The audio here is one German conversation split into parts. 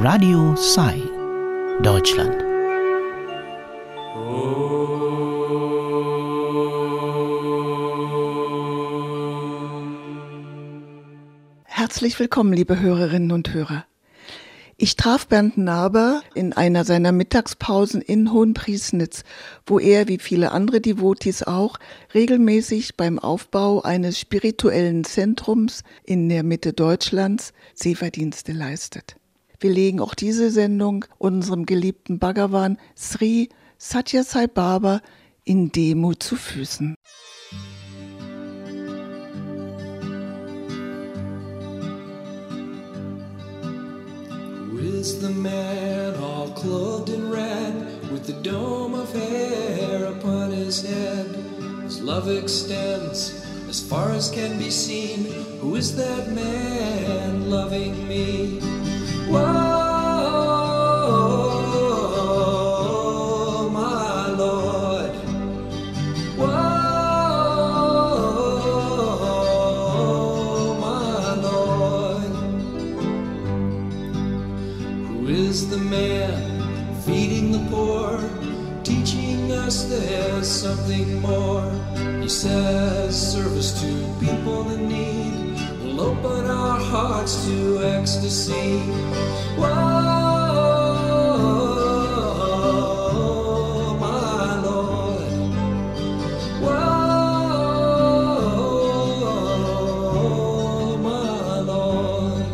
Radio Sai, Deutschland. Herzlich willkommen, liebe Hörerinnen und Hörer. Ich traf Bernd Naber in einer seiner Mittagspausen in Hohenpriesnitz, wo er, wie viele andere Devotis auch, regelmäßig beim Aufbau eines spirituellen Zentrums in der Mitte Deutschlands Seferdienste leistet. Wir legen auch diese Sendung unserem geliebten Bhagavan Sri Sathya Sai Baba in Demut zu Füßen. Is the man all clothed in red, with the dome of hair upon his head? His love extends as far as can be seen. Who is that man loving me? Whoa, my Lord. Whoa, my Lord. Who is the man feeding the poor, teaching us there's something more? He says service to people in need will open our hearts to ecstasy. Whoa, my Lord. Whoa, my Lord.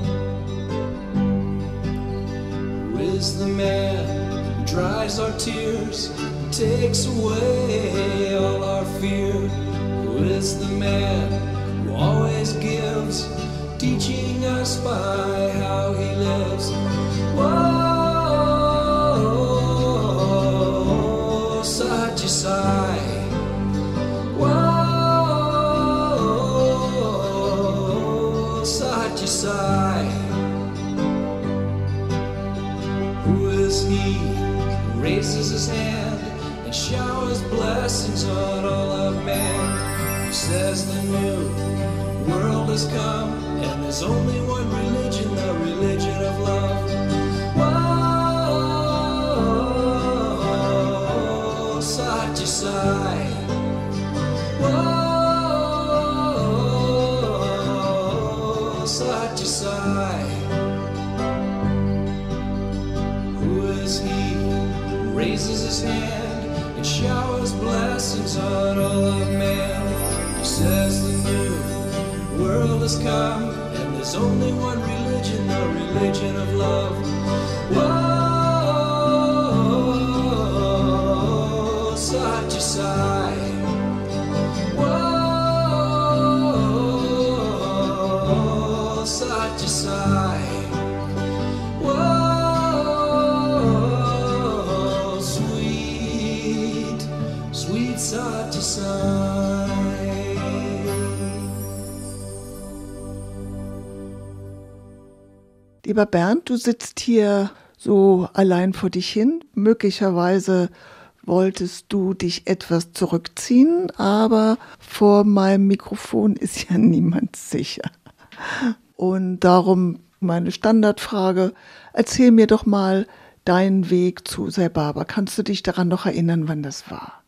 Who is the man who dries our tears, takes away all our fear? Who is the man who always gives, teaching us by how he lives? Whoa, Sathya Sai. Whoa, Sathya Sai. Who is he who raises his hand and showers blessings on all of man? Who says the new world has come and there's only one religion, the religion of love? Whoa, Sathya Sai. Whoa, Sathya Sai. Who is he who raises his hand and showers blessings on all of man? He says the new world has come and there's only one religion, the religion of love. Whoa, Sathya Sai. Whoa, Sathya Sai. Whoa, sweet, sweet Sathya Sai. Lieber Bernd, du sitzt hier so allein vor dich hin. Möglicherweise wolltest du dich etwas zurückziehen, aber vor meinem Mikrofon ist ja niemand sicher. Und darum meine Standardfrage: Erzähl mir doch mal deinen Weg zu Sai Baba. Kannst du dich daran noch erinnern, wann das war?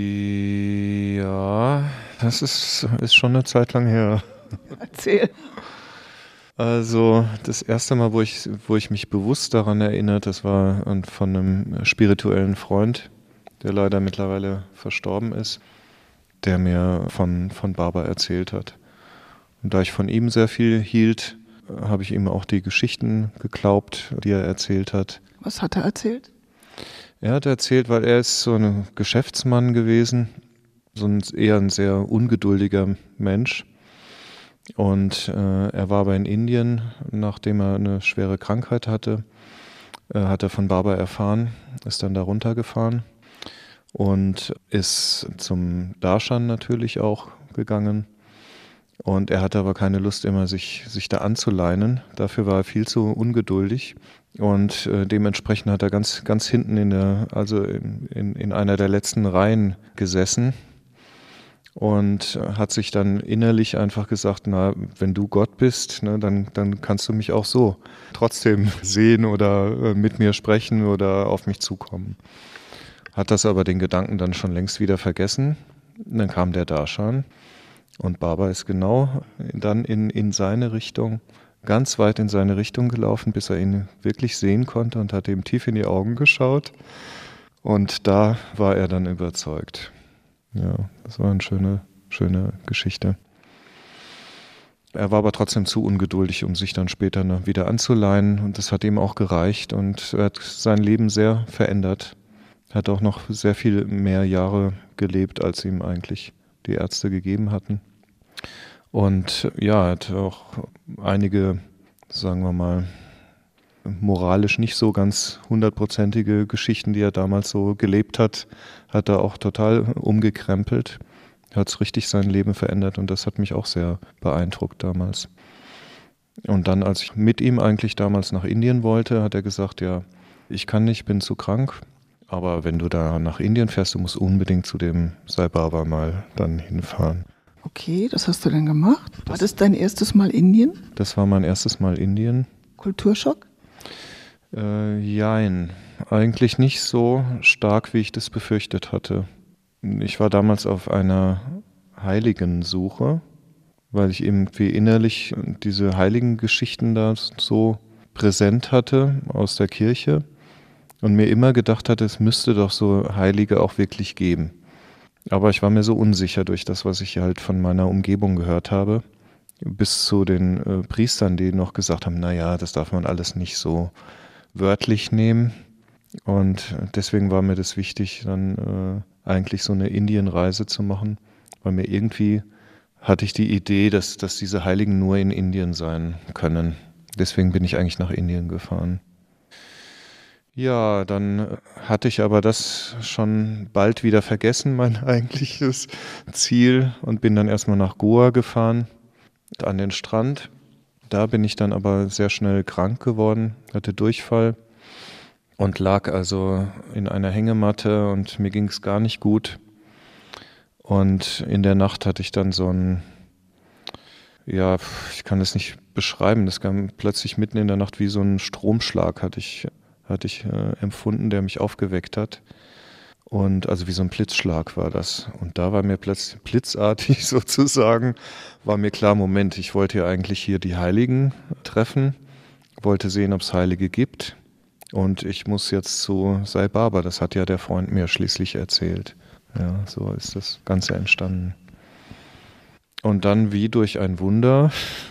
Ja, das ist schon eine Zeit lang her. Erzähl. Also das erste Mal, wo ich mich bewusst daran erinnert, das war von einem spirituellen Freund, der leider mittlerweile verstorben ist, der mir von Baba erzählt hat. Und da ich von ihm sehr viel hielt, habe ich ihm auch die Geschichten geglaubt, die er erzählt hat. Was hat er erzählt? Er hat erzählt, weil er ist so ein Geschäftsmann gewesen, eher ein sehr ungeduldiger Mensch. Und er war aber in Indien, nachdem er eine schwere Krankheit hatte, hat er von Baba erfahren, ist dann da runtergefahren und ist zum Darshan natürlich auch gegangen. Und er hatte aber keine Lust, immer sich da anzuleinen. Dafür war er viel zu ungeduldig. Und dementsprechend hat er ganz hinten in einer der letzten Reihen gesessen und hat sich dann innerlich einfach gesagt, na, wenn du Gott bist, ne, dann kannst du mich auch so trotzdem sehen oder mit mir sprechen oder auf mich zukommen. Hat das aber den Gedanken dann schon längst wieder vergessen. Und dann kam der Darshan und Baba ist genau dann in seine Richtung, ganz weit in seine Richtung gelaufen, bis er ihn wirklich sehen konnte und hat ihm tief in die Augen geschaut. Und da war er dann überzeugt. Ja, das war eine schöne Geschichte. Er war aber trotzdem zu ungeduldig, um sich dann später wieder anzuleihen. Und das hat ihm auch gereicht. Und er hat sein Leben sehr verändert. Er hat auch noch sehr viel mehr Jahre gelebt, als ihm eigentlich die Ärzte gegeben hatten. Und ja, er hat auch einige, sagen wir mal, moralisch nicht so ganz 100%ige Geschichten, die er damals so gelebt hat, hat er auch total umgekrempelt. Er hat richtig sein Leben verändert und das hat mich auch sehr beeindruckt damals. Und dann, als ich mit ihm eigentlich damals nach Indien wollte, hat er gesagt, ja, ich kann nicht, bin zu krank, aber wenn du da nach Indien fährst, du musst unbedingt zu dem Sai Baba mal dann hinfahren. Okay, das hast du dann gemacht. War das dein erstes Mal Indien? Das war mein erstes Mal Indien. Kulturschock? Jein, eigentlich nicht so stark, wie ich das befürchtet hatte. Ich war damals auf einer Heiligensuche, weil ich irgendwie innerlich diese heiligen Geschichten da so präsent hatte aus der Kirche und mir immer gedacht hatte, es müsste doch so Heilige auch wirklich geben. Aber ich war mir so unsicher durch das, was ich halt von meiner Umgebung gehört habe, bis zu den Priestern, die noch gesagt haben, naja, das darf man alles nicht so wörtlich nehmen. Und deswegen war mir das wichtig, dann eigentlich so eine Indienreise zu machen, weil mir irgendwie hatte ich die Idee, dass diese Heiligen nur in Indien sein können. Deswegen bin ich eigentlich nach Indien gefahren. Ja, dann hatte ich aber das schon bald wieder vergessen, mein eigentliches Ziel, und bin dann erstmal nach Goa gefahren, an den Strand. Da bin ich dann aber sehr schnell krank geworden, hatte Durchfall und lag also in einer Hängematte und mir ging es gar nicht gut. Und in der Nacht hatte ich dann so ein, ja, ich kann das nicht beschreiben, das kam plötzlich mitten in der Nacht wie so ein Stromschlag hatte ich empfunden, der mich aufgeweckt hat. Und also wie so ein Blitzschlag war das. Und da war mir plötzlich blitzartig sozusagen, war mir klar, Moment, ich wollte ja eigentlich hier die Heiligen treffen, wollte sehen, ob es Heilige gibt. Und ich muss jetzt zu Sai Baba, das hat ja der Freund mir schließlich erzählt. Ja, so ist das Ganze entstanden. Und dann wie durch ein Wunder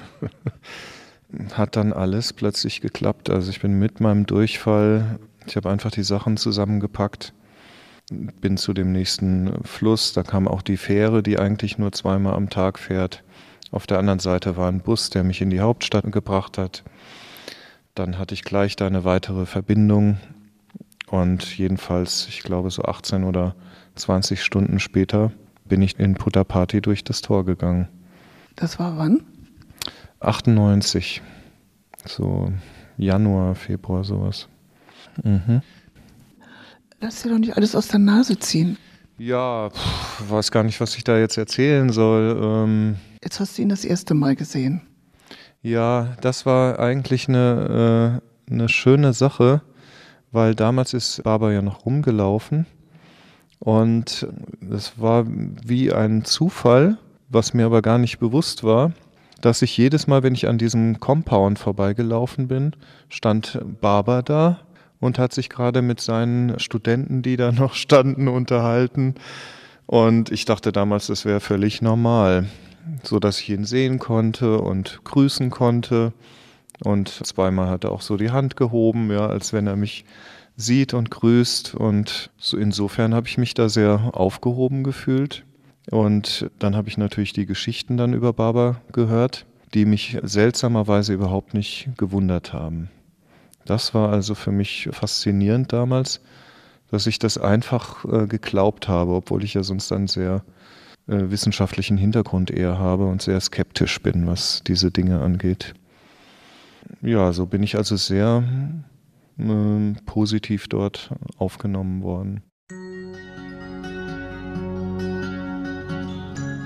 hat dann alles plötzlich geklappt. Also ich bin mit meinem Durchfall, ich habe einfach die Sachen zusammengepackt, bin zu dem nächsten Fluss, da kam auch die Fähre, die eigentlich nur 2-mal am Tag fährt. Auf der anderen Seite war ein Bus, der mich in die Hauptstadt gebracht hat. Dann hatte ich gleich da eine weitere Verbindung und jedenfalls, ich glaube so 18 oder 20 Stunden später bin ich in Puttaparthi durch das Tor gegangen. Das war wann? 98, so Januar, Februar, sowas. Mhm. Lass dir doch nicht alles aus der Nase ziehen. Ja, weiß gar nicht, was ich da jetzt erzählen soll. Jetzt hast du ihn das erste Mal gesehen. Ja, das war eigentlich eine schöne Sache, weil damals ist Baba ja noch rumgelaufen und es war wie ein Zufall, was mir aber gar nicht bewusst war, dass ich jedes Mal, wenn ich an diesem Compound vorbeigelaufen bin, stand Baba da und hat sich gerade mit seinen Studenten, die da noch standen, unterhalten. Und ich dachte damals, das wäre völlig normal, so dass ich ihn sehen konnte und grüßen konnte. Und 2-mal hat er auch so die Hand gehoben, ja, als wenn er mich sieht und grüßt. Und so insofern habe ich mich da sehr aufgehoben gefühlt. Und dann habe ich natürlich die Geschichten dann über Baba gehört, die mich seltsamerweise überhaupt nicht gewundert haben. Das war also für mich faszinierend damals, dass ich das einfach geglaubt habe, obwohl ich ja sonst einen sehr wissenschaftlichen Hintergrund eher habe und sehr skeptisch bin, was diese Dinge angeht. Ja, so bin ich also sehr positiv dort aufgenommen worden.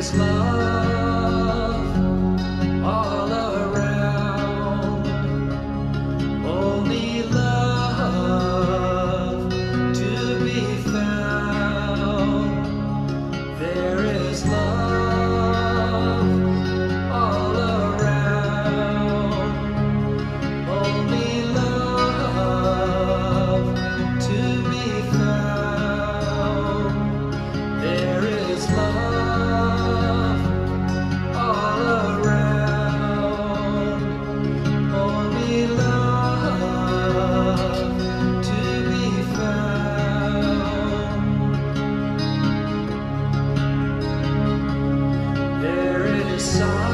is love all around, only love to be found. There is love all around, only love to be found. There is love all around, only love to be found. There is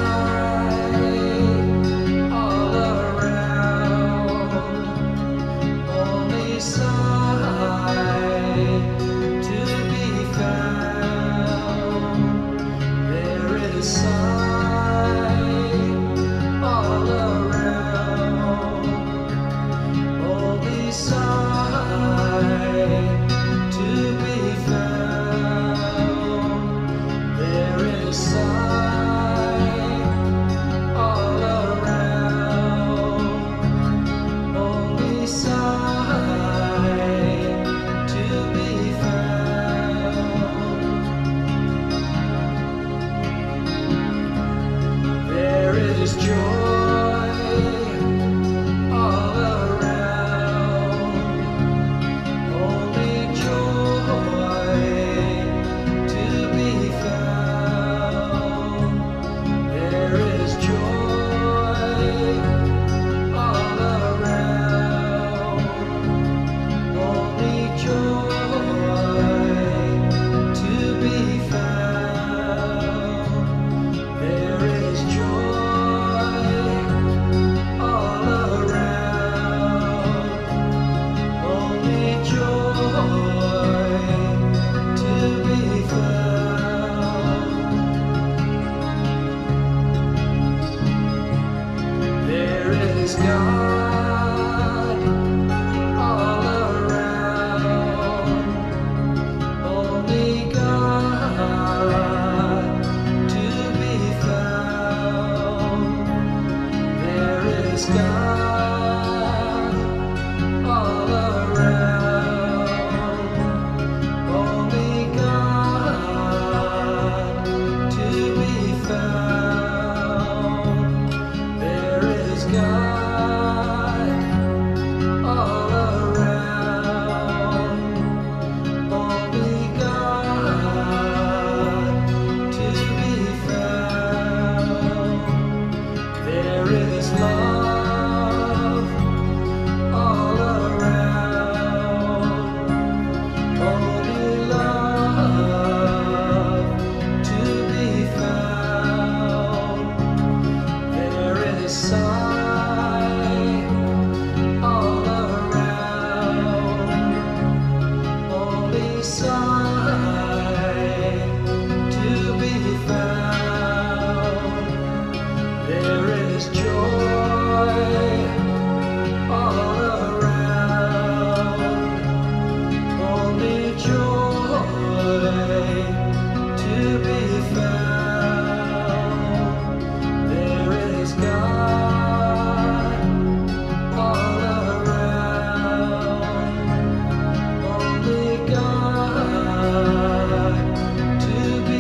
sight all around, only sight to be found. There is sight all around, only sight to be found. There is sight all around, only sight to be found. There is joy all around, only joy to be found. There is joy all around, only joy to be found. There is joy all around, only joy to be found. There is God all around, only God to be found. There is God all around, only God to be found. There is God all around, only God to be found. There is love all around, only love to be found. There is sight all around, only sight to be found. There is joy all around, only joy to be found. There is God all around, only God to be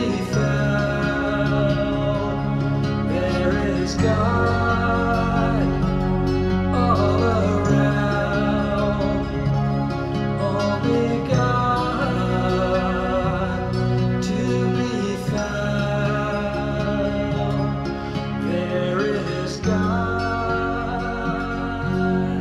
found. There is God all around, only God to be found. There is God.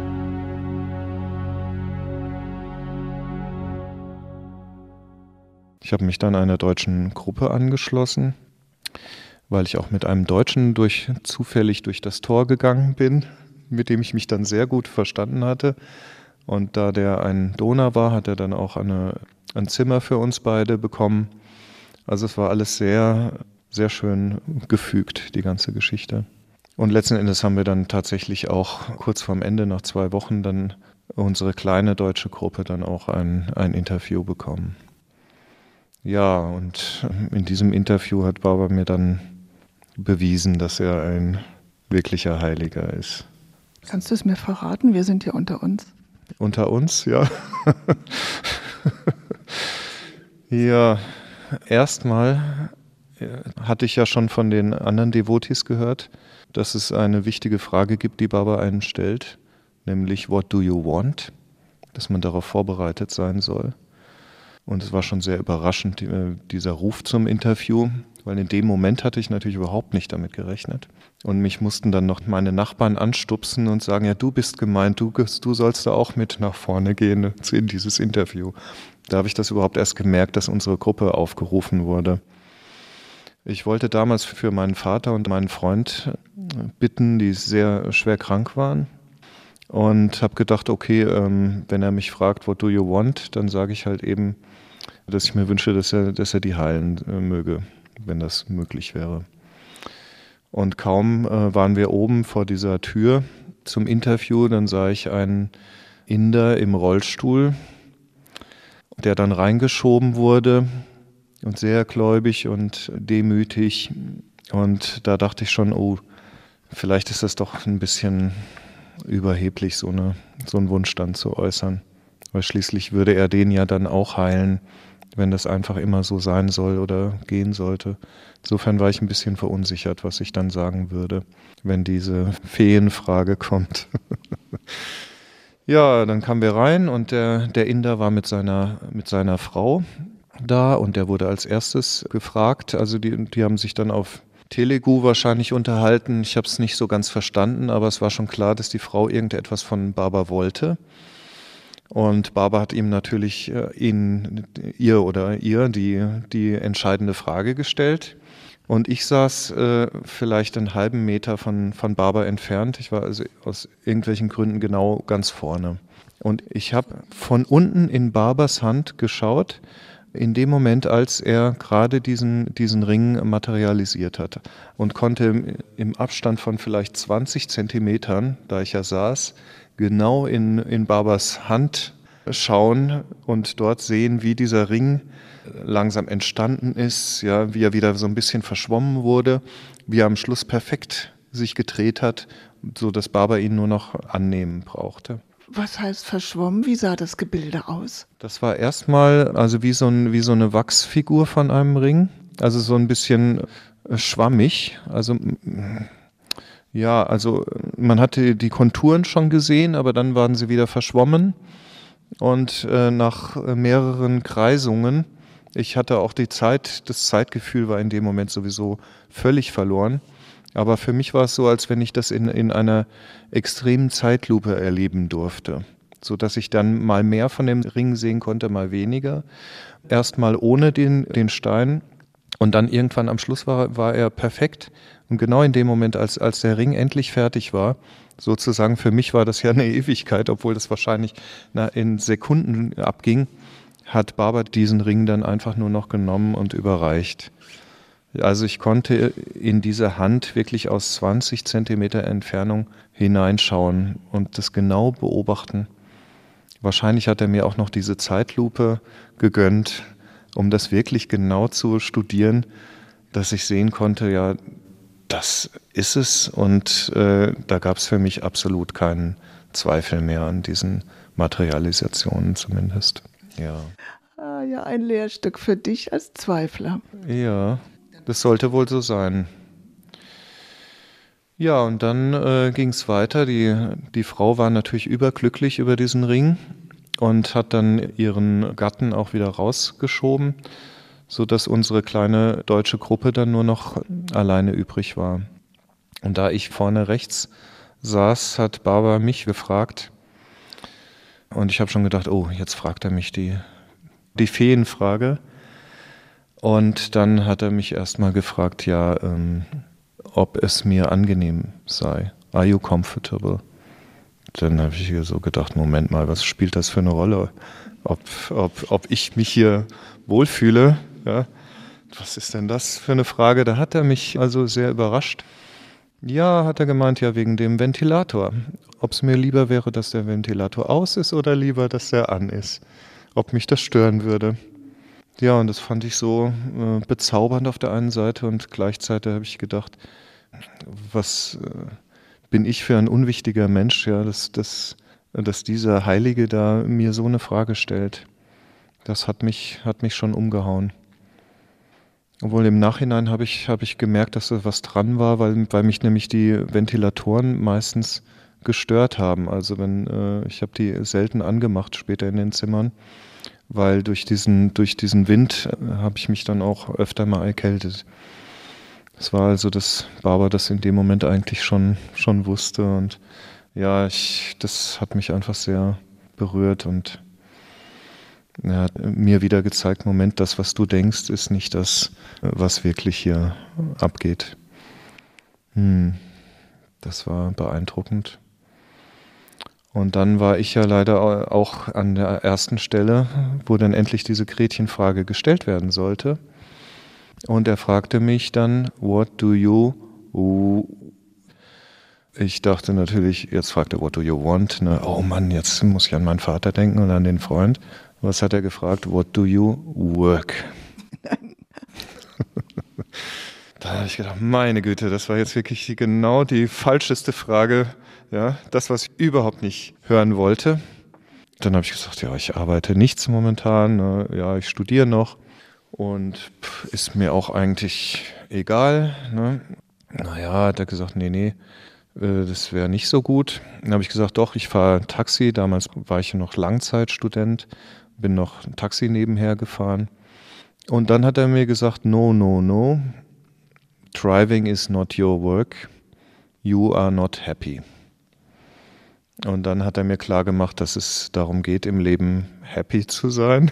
Ich habe mich dann einer deutschen Gruppe angeschlossen, weil ich auch mit einem Deutschen zufällig durch das Tor gegangen bin, mit dem ich mich dann sehr gut verstanden hatte. Und da der ein Donau war, hat er dann auch ein Zimmer für uns beide bekommen. Also es war alles sehr, sehr schön gefügt, die ganze Geschichte. Und letzten Endes haben wir dann tatsächlich auch kurz vorm Ende, nach 2 Wochen, dann unsere kleine deutsche Gruppe dann auch ein Interview bekommen. Ja, und in diesem Interview hat Baba mir dann bewiesen, dass er ein wirklicher Heiliger ist. Kannst du es mir verraten? Wir sind ja unter uns. Unter uns, ja. Ja, erstmal hatte ich ja schon von den anderen Devotees gehört, dass es eine wichtige Frage gibt, die Baba einen stellt, nämlich What do you want? Dass man darauf vorbereitet sein soll. Und es war schon sehr überraschend, dieser Ruf zum Interview, weil in dem Moment hatte ich natürlich überhaupt nicht damit gerechnet. Und mich mussten dann noch meine Nachbarn anstupsen und sagen, ja, du bist gemeint, du sollst da auch mit nach vorne gehen in dieses Interview. Da habe ich das überhaupt erst gemerkt, dass unsere Gruppe aufgerufen wurde. Ich wollte damals für meinen Vater und meinen Freund bitten, die sehr schwer krank waren. Und habe gedacht, okay, wenn er mich fragt, what do you want, dann sage ich halt eben, dass ich mir wünsche, dass er die heilen möge, wenn das möglich wäre. Und kaum waren wir oben vor dieser Tür zum Interview, dann sah ich einen Inder im Rollstuhl, der dann reingeschoben wurde und sehr gläubig und demütig. Und da dachte ich schon, oh, vielleicht ist das doch ein bisschen überheblich, so einen Wunsch dann zu äußern. Weil schließlich würde er den ja dann auch heilen, wenn das einfach immer so sein soll oder gehen sollte. Insofern war ich ein bisschen verunsichert, was ich dann sagen würde, wenn diese Feenfrage kommt. Ja, dann kamen wir rein und der Inder war mit seiner Frau da und der wurde als erstes gefragt. Also die haben sich dann auf Telugu wahrscheinlich unterhalten. Ich habe es nicht so ganz verstanden, aber es war schon klar, dass die Frau irgendetwas von Baba wollte. Und Baba hat ihm natürlich ihr die entscheidende Frage gestellt. Und ich saß vielleicht einen halben Meter von Baba entfernt. Ich war also aus irgendwelchen Gründen genau ganz vorne. Und ich habe von unten in Babas Hand geschaut, in dem Moment, als er gerade diesen Ring materialisiert hat. Und konnte im Abstand von vielleicht 20 Zentimetern, da ich ja saß, genau in Babas Hand schauen und dort sehen, wie dieser Ring langsam entstanden ist, ja, wie er wieder so ein bisschen verschwommen wurde, wie er am Schluss perfekt sich gedreht hat, so dass Baba ihn nur noch annehmen brauchte. Was heißt verschwommen? Wie sah das Gebilde aus? Das war erstmal also wie so eine Wachsfigur von einem Ring, also so ein bisschen schwammig, also ja, also man hatte die Konturen schon gesehen, aber dann waren sie wieder verschwommen und nach mehreren Kreisungen, ich hatte auch das Zeitgefühl war in dem Moment sowieso völlig verloren, aber für mich war es so, als wenn ich das in einer extremen Zeitlupe erleben durfte, so dass ich dann mal mehr von dem Ring sehen konnte, mal weniger, erstmal ohne den Stein. Und dann irgendwann am Schluss war er perfekt. Und genau in dem Moment, als der Ring endlich fertig war, sozusagen für mich war das ja eine Ewigkeit, obwohl das wahrscheinlich in Sekunden abging, hat Baba diesen Ring dann einfach nur noch genommen und überreicht. Also ich konnte in diese Hand wirklich aus 20 Zentimeter Entfernung hineinschauen und das genau beobachten. Wahrscheinlich hat er mir auch noch diese Zeitlupe gegönnt, um das wirklich genau zu studieren, dass ich sehen konnte, ja, das ist es. Und da gab es für mich absolut keinen Zweifel mehr an diesen Materialisationen zumindest. Ja. Ah, ja, ein Lehrstück für dich als Zweifler. Ja, das sollte wohl so sein. Ja, und dann ging es weiter. Die Frau war natürlich überglücklich über diesen Ring und hat dann ihren Gatten auch wieder rausgeschoben, sodass unsere kleine deutsche Gruppe dann nur noch alleine übrig war. Und da ich vorne rechts saß, hat Baba mich gefragt. Und ich habe schon gedacht, oh, jetzt fragt er mich die Feenfrage. Und dann hat er mich erstmal gefragt, ja, ob es mir angenehm sei. Are you comfortable? Dann habe ich so gedacht, Moment mal, was spielt das für eine Rolle? Ob ich mich hier wohlfühle? Ja? Was ist denn das für eine Frage? Da hat er mich also sehr überrascht. Ja, hat er gemeint, ja, wegen dem Ventilator. Ob es mir lieber wäre, dass der Ventilator aus ist oder lieber, dass der an ist. Ob mich das stören würde. Ja, und das fand ich so bezaubernd auf der einen Seite und gleichzeitig habe ich gedacht, was bin ich für ein unwichtiger Mensch, ja, dass dieser Heilige da mir so eine Frage stellt. Das hat mich schon umgehauen. Obwohl im Nachhinein habe ich gemerkt, dass da was dran war, weil mich nämlich die Ventilatoren meistens gestört haben. Also ich habe die selten angemacht später in den Zimmern, weil durch diesen Wind habe ich mich dann auch öfter mal erkältet. Es war also, dass Barbara das in dem Moment eigentlich schon wusste und ja, das hat mich einfach sehr berührt und er hat mir wieder gezeigt, Moment, das, was du denkst, ist nicht das, was wirklich hier abgeht. Das war beeindruckend. Und dann war ich ja leider auch an der ersten Stelle, wo dann endlich diese Gretchenfrage gestellt werden sollte. Und er fragte mich dann, what do you... Ich dachte natürlich, jetzt fragt er, what do you want? Ne? Oh Mann, jetzt muss ich an meinen Vater denken und an den Freund. Was hat er gefragt? What do you work? Da habe ich gedacht, meine Güte, das war jetzt wirklich genau die falscheste Frage. Ja, das, was ich überhaupt nicht hören wollte. Dann habe ich gesagt, ja, ich arbeite nichts momentan. Ne? Ja, ich studiere noch. Und ist mir auch eigentlich egal. Ne? Naja, hat er gesagt, nee, das wäre nicht so gut. Dann habe ich gesagt, doch, ich fahre Taxi. Damals war ich noch Langzeitstudent, bin noch ein Taxi nebenher gefahren. Und dann hat er mir gesagt, no. Driving is not your work. You are not happy. Und dann hat er mir klar gemacht, dass es darum geht, im Leben happy zu sein.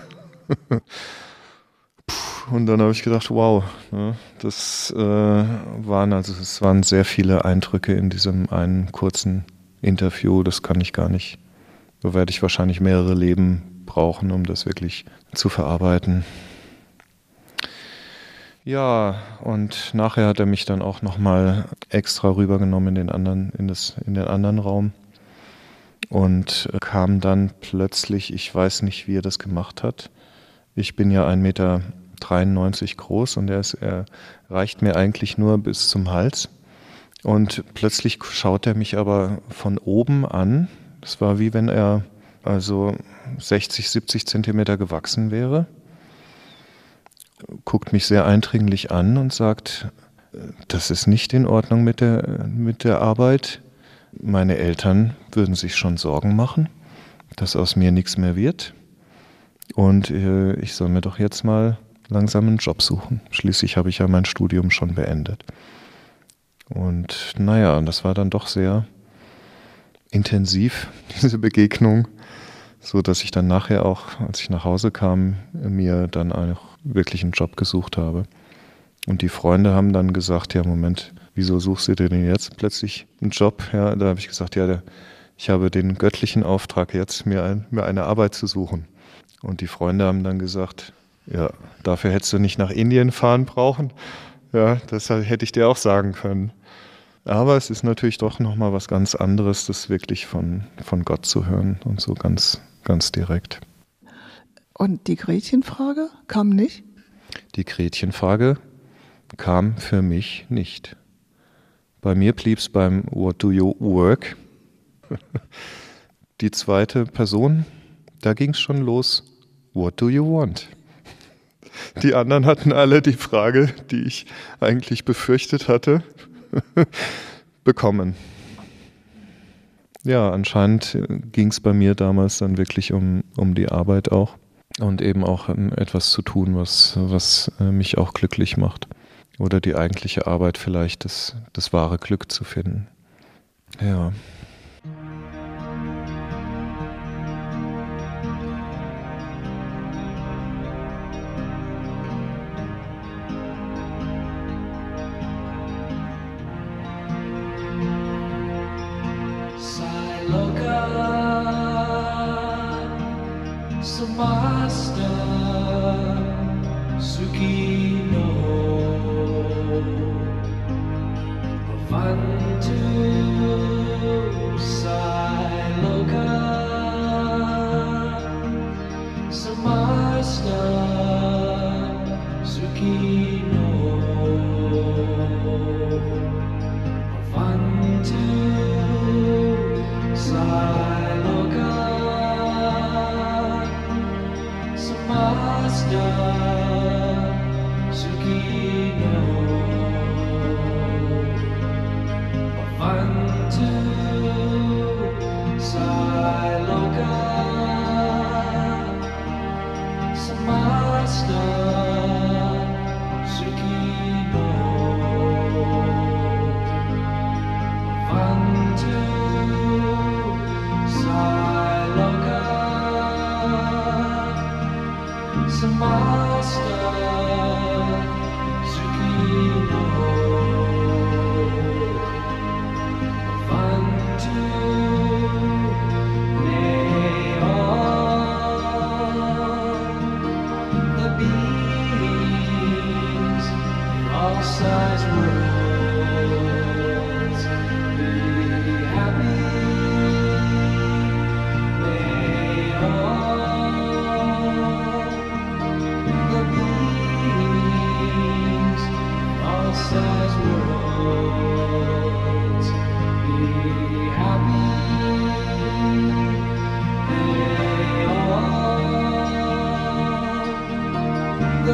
Und dann habe ich gedacht, wow, ne, es waren sehr viele Eindrücke in diesem einen kurzen Interview. Das kann ich gar nicht. Da werde ich wahrscheinlich mehrere Leben brauchen, um das wirklich zu verarbeiten. Ja, und nachher hat er mich dann auch nochmal extra rübergenommen in den anderen Raum und kam dann plötzlich, ich weiß nicht, wie er das gemacht hat. Ich bin ja 1,93 Meter groß und er reicht mir eigentlich nur bis zum Hals. Und plötzlich schaut er mich aber von oben an. Das war wie wenn er also 60, 70 Zentimeter gewachsen wäre. Guckt mich sehr eindringlich an und sagt, das ist nicht in Ordnung mit der Arbeit. Meine Eltern würden sich schon Sorgen machen, dass aus mir nichts mehr wird. Und ich soll mir doch jetzt mal langsam einen Job suchen. Schließlich habe ich ja mein Studium schon beendet. Und naja, das war dann doch sehr intensiv, diese Begegnung, so dass ich dann nachher auch, als ich nach Hause kam, mir dann auch wirklich einen Job gesucht habe. Und die Freunde haben dann gesagt, ja Moment, wieso suchst du dir denn jetzt plötzlich einen Job? Ja, da habe ich gesagt, ja, ich habe den göttlichen Auftrag jetzt, mir eine Arbeit zu suchen. Und die Freunde haben dann gesagt, ja, dafür hättest du nicht nach Indien fahren brauchen. Ja, das hätte ich dir auch sagen können. Aber es ist natürlich doch nochmal was ganz anderes, das wirklich von Gott zu hören und so ganz, ganz direkt. Und die Gretchenfrage kam nicht? Die Gretchenfrage kam für mich nicht. Bei mir blieb es beim What do you work? Die zweite Person, da ging es schon los. What do you want? Die anderen hatten alle die Frage, die ich eigentlich befürchtet hatte, bekommen. Ja, anscheinend ging es bei mir damals dann wirklich um die Arbeit auch und eben auch etwas zu tun, was mich auch glücklich macht. Oder die eigentliche Arbeit vielleicht, das wahre Glück zu finden. Ja. Samasta Sukino Bhavantu Sukino Avantu Sailoka Samasta Sukino Avantu Sailoka Samasta Sukino Avantu Neon the beings all size worlds be happy the beings all size worlds be happy the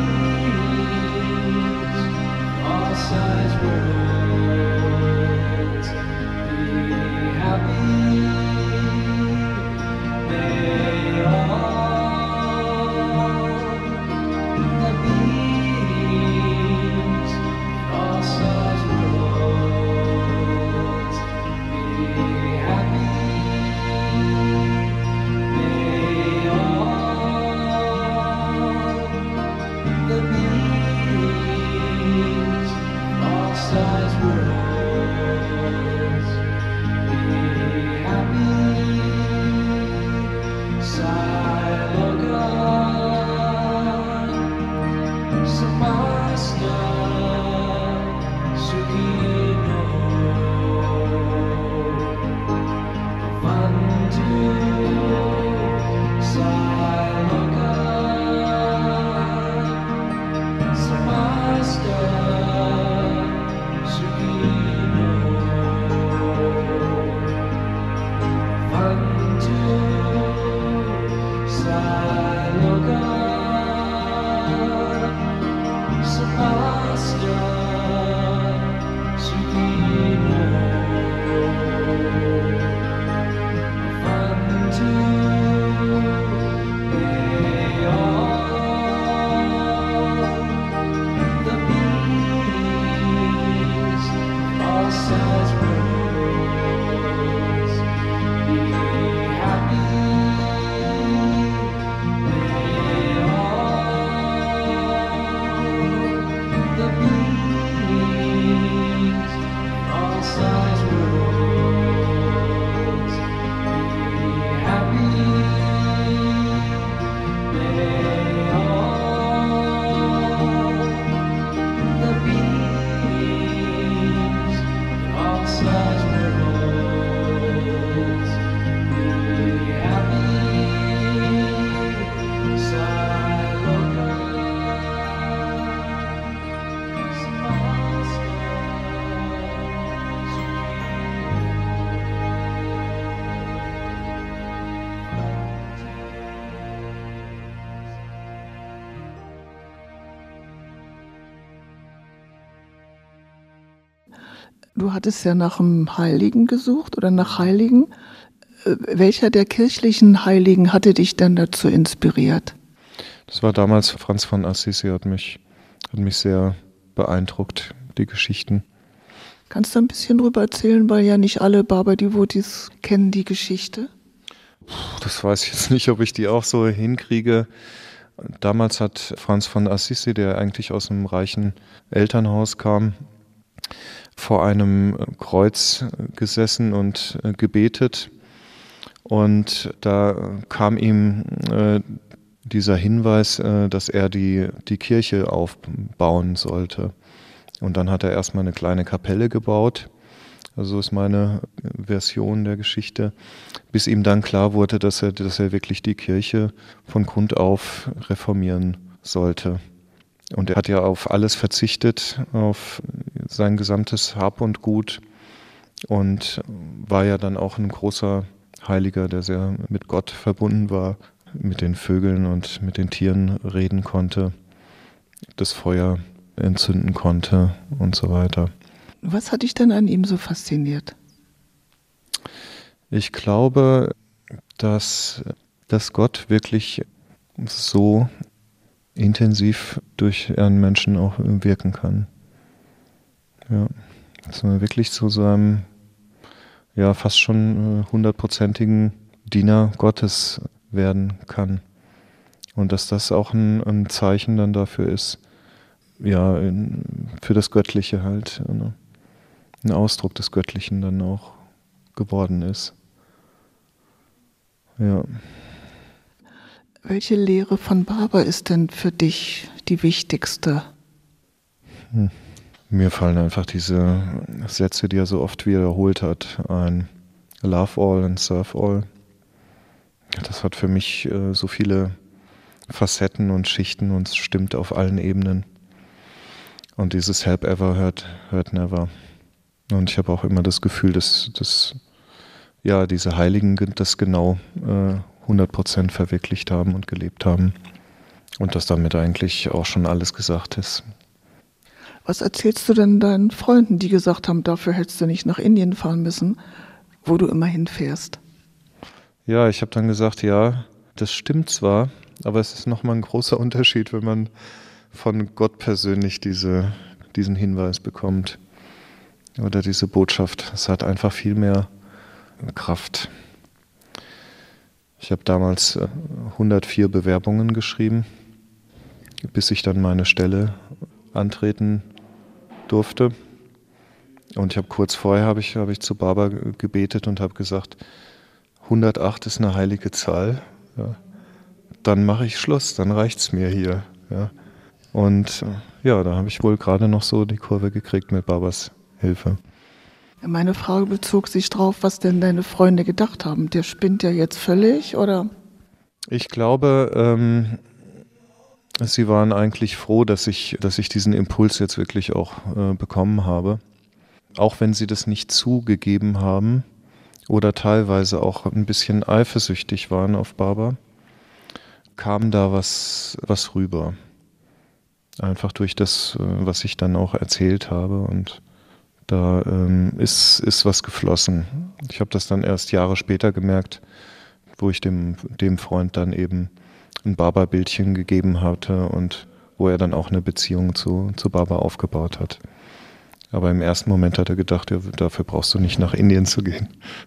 beings all size worlds be happy the beings all size worlds be happy the beings all size worlds be happy Sailoka Samasta Sukino Avantu Sailoka Samasta Sukino Avantu Sailoka Samasta Sukino Avantu the beings all size worlds be happy the beings all size worlds be happy the beings all size worlds be happy Sailoka Samasta Du hattest ja nach einem Heiligen gesucht oder nach Heiligen. Welcher der kirchlichen Heiligen hatte dich dann dazu inspiriert? Das war damals Franz von Assisi, hat mich sehr beeindruckt, die Geschichten. Kannst du ein bisschen drüber erzählen, weil ja nicht alle Baba-Devotis kennen die Geschichte? Das weiß ich jetzt nicht, ob ich die auch so hinkriege. Damals hat Franz von Assisi, der eigentlich aus einem reichen Elternhaus kam, vor einem Kreuz gesessen und gebetet. Und da kam ihm dieser Hinweis, dass er die Kirche aufbauen sollte. Und dann hat er erstmal eine kleine Kapelle gebaut. Also ist meine Version der Geschichte, bis ihm dann klar wurde, dass er wirklich die Kirche von Grund auf reformieren sollte. Und er hat ja auf alles verzichtet, auf sein gesamtes Hab und Gut und war ja dann auch ein großer Heiliger, der sehr mit Gott verbunden war. mit den Vögeln und mit den Tieren reden konnte, das Feuer entzünden konnte und so weiter. Was hat dich denn an ihm so fasziniert? Ich glaube, dass Gott wirklich so intensiv durch einen Menschen auch wirken kann. Ja, dass man wirklich zu seinem fast schon 100%igen Diener Gottes werden kann. Und dass das auch ein Zeichen dann dafür ist, für das Göttliche halt, ein Ausdruck des Göttlichen dann auch geworden ist. Ja. Welche Lehre von Barber ist denn für dich die wichtigste? Mir fallen einfach diese Sätze, die er so oft wiederholt hat, ein. Love all and serve all. Das hat für mich so viele Facetten und Schichten und es stimmt auf allen Ebenen. Und dieses Help ever, hurt never. Und ich habe auch immer das Gefühl, dass diese Heiligen das genau 100% verwirklicht haben und gelebt haben. Und dass damit eigentlich auch schon alles gesagt ist. Was erzählst du denn deinen Freunden, die gesagt haben, dafür hättest du nicht nach Indien fahren müssen, wo du immer hinfährst? Ja, ich habe dann gesagt, ja, das stimmt zwar, aber es ist nochmal ein großer Unterschied, wenn man von Gott persönlich diesen Hinweis bekommt oder diese Botschaft. Es hat einfach viel mehr Kraft. Ich habe damals 104 Bewerbungen geschrieben, bis ich dann meine Stelle antreten durfte. Und ich habe kurz vorher habe ich zu Barber gebetet und habe gesagt, 108 ist eine heilige Zahl. Ja. Dann mache ich Schluss, dann reicht's mir hier. Ja. Und da habe ich wohl gerade noch so die Kurve gekriegt mit Barbers Hilfe. Meine Frage bezog sich drauf, was denn deine Freunde gedacht haben. Der spinnt ja jetzt völlig, oder? Ich glaube, sie waren eigentlich froh, dass ich diesen Impuls jetzt wirklich auch bekommen habe. Auch wenn sie das nicht zugegeben haben oder teilweise auch ein bisschen eifersüchtig waren auf Barber, kam da was rüber. Einfach durch das, was ich dann auch erzählt habe und da ist was geflossen. Ich habe das dann erst Jahre später gemerkt, wo ich dem Freund dann eben ein Barber-Bildchen gegeben hatte und wo er dann auch eine Beziehung zu Barber aufgebaut hat. Aber im ersten Moment hat er gedacht, ja, dafür brauchst du nicht nach Indien zu gehen.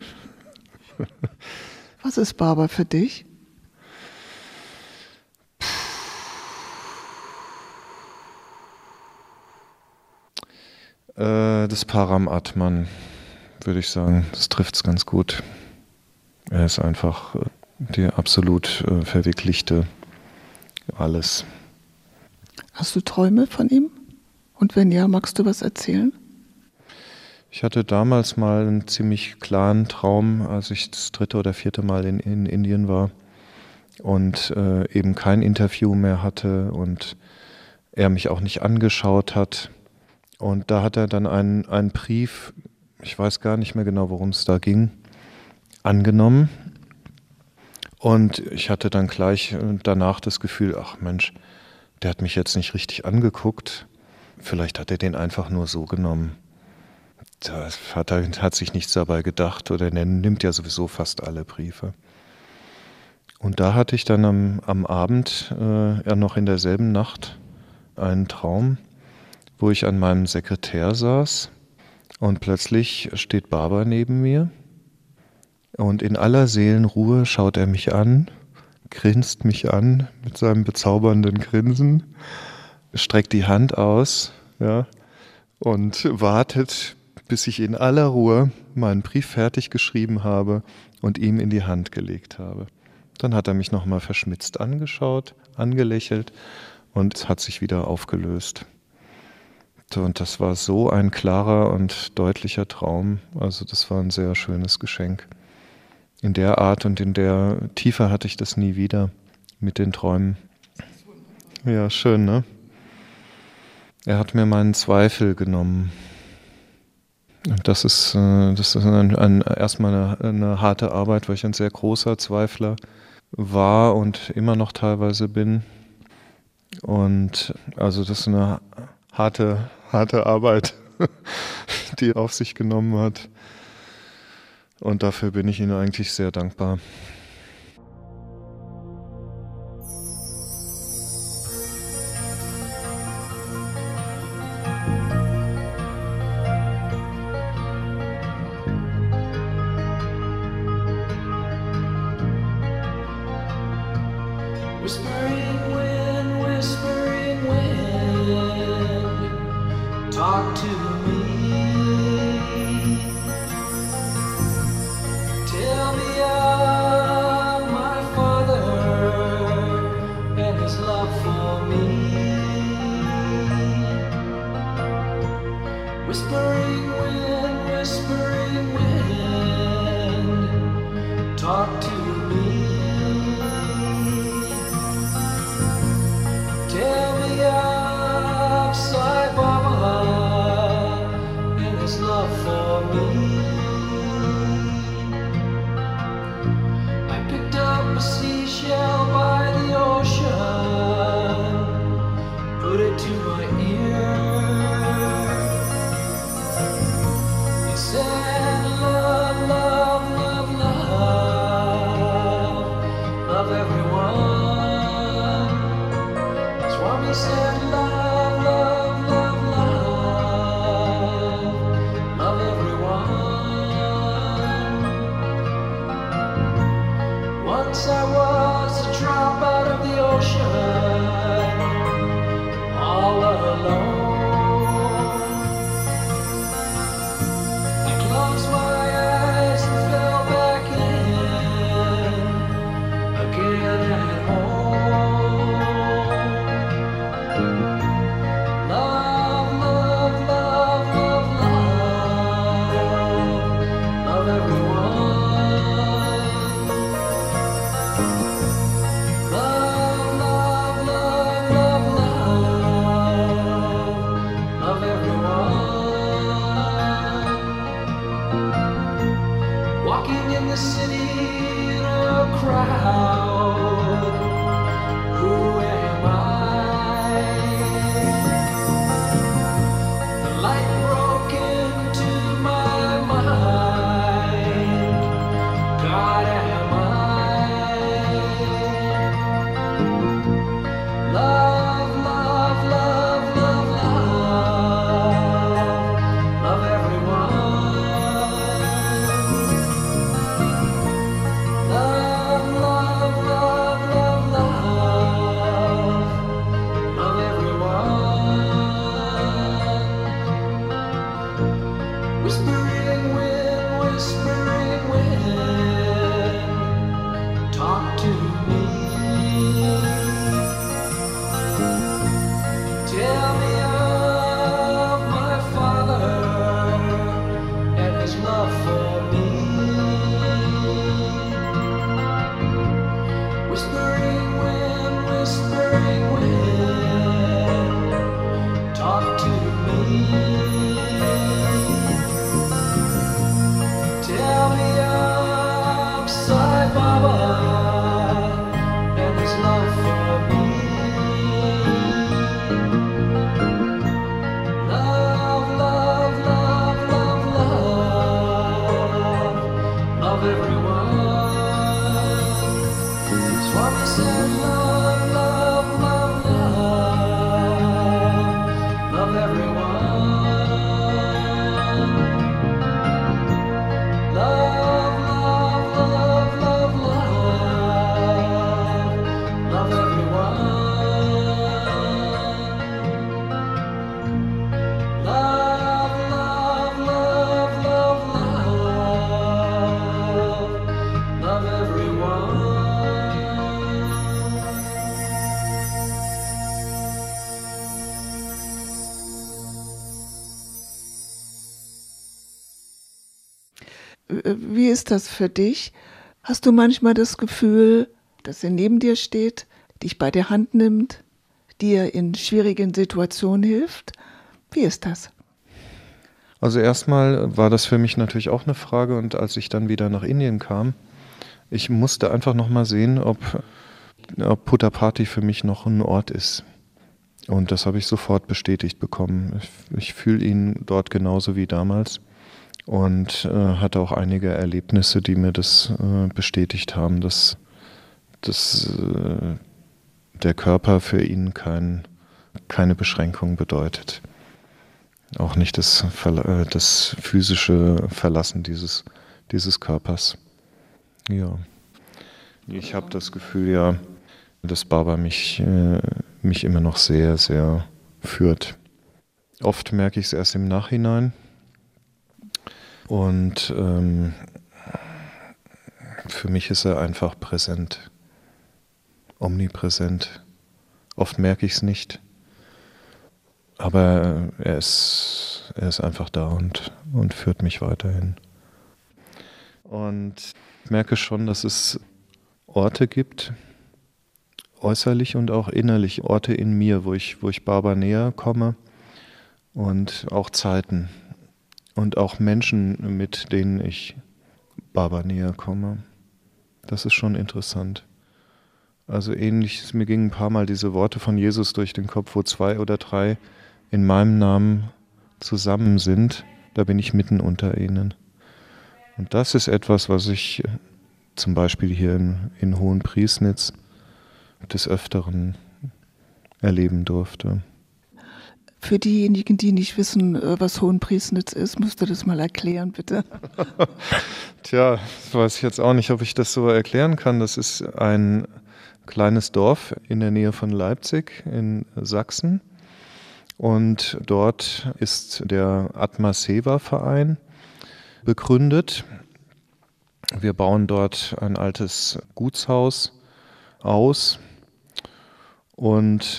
Was ist Barber für dich? Das Paramatman, würde ich sagen, das trifft es ganz gut. Er ist einfach der absolut verwirklichte alles. Hast du Träume von ihm? Und wenn ja, magst du was erzählen? Ich hatte damals mal einen ziemlich klaren Traum, als ich das 3. oder 4. Mal in Indien war und eben kein Interview mehr hatte und er mich auch nicht angeschaut hat. Und da hat er dann einen Brief, ich weiß gar nicht mehr genau, worum es da ging, angenommen. Und ich hatte dann gleich danach das Gefühl, ach Mensch, der hat mich jetzt nicht richtig angeguckt. Vielleicht hat er den einfach nur so genommen. Da hat sich nichts dabei gedacht oder er nimmt ja sowieso fast alle Briefe. Und da hatte ich dann am Abend, noch in derselben Nacht, einen Traum, wo ich an meinem Sekretär saß und plötzlich steht Barber neben mir und in aller Seelenruhe schaut er mich an, grinst mich an mit seinem bezaubernden Grinsen, streckt die Hand aus, ja, und wartet, bis ich in aller Ruhe meinen Brief fertig geschrieben habe und ihm in die Hand gelegt habe. Dann hat er mich nochmal verschmitzt angeschaut, angelächelt und es hat sich wieder aufgelöst. Und das war so ein klarer und deutlicher Traum. Also das war ein sehr schönes Geschenk. In der Art und in der Tiefe hatte ich das nie wieder mit den Träumen. Ja, schön, ne? Er hat mir meinen Zweifel genommen. Das ist erstmal eine harte Arbeit, weil ich ein sehr großer Zweifler war und immer noch teilweise bin. Und also das ist eine harte Arbeit, die er auf sich genommen hat. Und dafür bin ich Ihnen eigentlich sehr dankbar. Whispering wind, talk to me. Tell me of my Father and His love for me. Whispering wind, talk to me. Tell me of Sai Baba and His love for me. I picked up a seashell by the ocean, put it to my ear. It said, love, love, love, love, love everyone. Swami said, love, love, love, love, love everyone. Once I was a drop out of the ocean, all alone. I closed my eyes and fell back in, again at home. Love, love, love, love, love, love everyone. Love, love, love, love, love, love everyone. Walking in the city in a crowd, who am I? The light broke into my mind. God am I? Love, love, love, love, love, love everyone. Love, love, love, love, love, love everyone. Whispering wind, talk to me. Tell me of my Father and His love for me. Whispering wind, talk to me. Tell me of Sai Baba and His love for me. Love, love, love, love, love, love everyone. Swami said, love, love, love, love, love everyone. Love, love, love, love, love, love everyone. Love, love, love, love, love, love everyone. Wie ist das für dich? Hast du manchmal das Gefühl, dass er neben dir steht, dich bei der Hand nimmt, dir in schwierigen Situationen hilft? Wie ist das? Also erstmal war das für mich natürlich auch eine Frage, und als ich dann wieder nach Indien kam, Ich musste einfach noch mal sehen, ob Puttaparthi für mich noch ein Ort ist. Und das habe ich sofort bestätigt bekommen. Ich fühle ihn dort genauso wie damals und hatte auch einige Erlebnisse, die mir das bestätigt haben, dass der Körper für ihn keine Beschränkung bedeutet. Auch nicht das physische Verlassen dieses Körpers. Ja. Ich habe das Gefühl, ja, dass Baba mich immer noch sehr, sehr führt. Oft merke ich es erst im Nachhinein. Und für mich ist er einfach präsent, omnipräsent. Oft merke ich es nicht. Aber er ist einfach da und führt mich weiterhin. Und ich merke schon, dass es Orte gibt, äußerlich und auch innerlich, Orte in mir, wo ich Baba näher komme und auch Zeiten und auch Menschen, mit denen ich Baba näher komme. Das ist schon interessant. Also ähnlich, mir gingen ein paar Mal diese Worte von Jesus durch den Kopf, wo 2 oder 3 in meinem Namen zusammen sind, da bin ich mitten unter ihnen. Und das ist etwas, was ich zum Beispiel hier in Hohenpriesnitz des Öfteren erleben durfte. Für diejenigen, die nicht wissen, was Hohenpriesnitz ist, musst du das mal erklären, bitte. Tja, das weiß ich jetzt auch nicht, ob ich das so erklären kann. Das ist ein kleines Dorf in der Nähe von Leipzig in Sachsen. Und dort ist der Atma Seva Verein begründet. Wir bauen dort ein altes Gutshaus aus und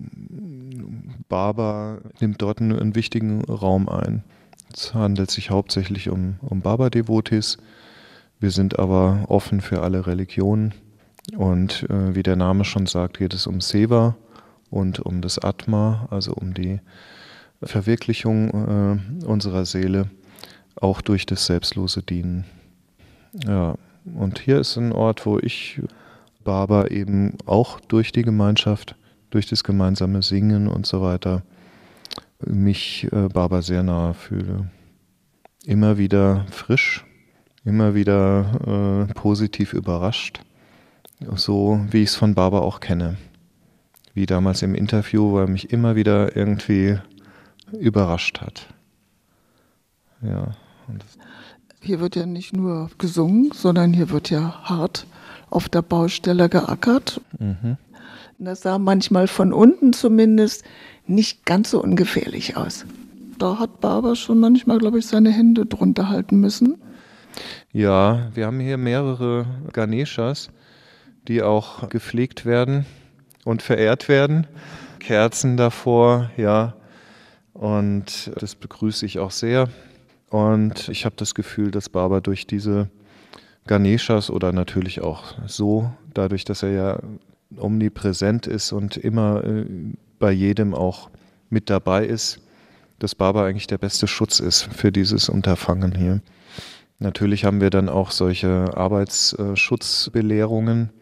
Baba nimmt dort einen wichtigen Raum ein. Es handelt sich hauptsächlich um Baba-Devotis. Wir sind aber offen für alle Religionen und wie der Name schon sagt, geht es um Seva und um das Atma, also um die Verwirklichung unserer Seele, auch durch das selbstlose Dienen. Ja, und hier ist ein Ort, wo ich Baba eben auch durch die Gemeinschaft, durch das gemeinsame Singen und so weiter, mich Baba sehr nahe fühle. Immer wieder frisch, immer wieder positiv überrascht, so wie ich es von Baba auch kenne. Wie damals im Interview, wo er mich immer wieder irgendwie überrascht hat. Ja. Hier wird ja nicht nur gesungen, sondern hier wird ja hart auf der Baustelle geackert. Mhm. Das sah manchmal von unten zumindest nicht ganz so ungefährlich aus. Da hat Baba schon manchmal, glaube ich, seine Hände drunter halten müssen. Ja, wir haben hier mehrere Ganeshas, die auch gepflegt werden und verehrt werden. Kerzen davor, ja. Und das begrüße ich auch sehr. Und ich habe das Gefühl, dass Baba durch diese Ganeshas oder natürlich auch so, dadurch, dass er ja omnipräsent ist und immer bei jedem auch mit dabei ist, dass Baba eigentlich der beste Schutz ist für dieses Unterfangen hier. Natürlich haben wir dann auch solche Arbeitsschutzbelehrungen,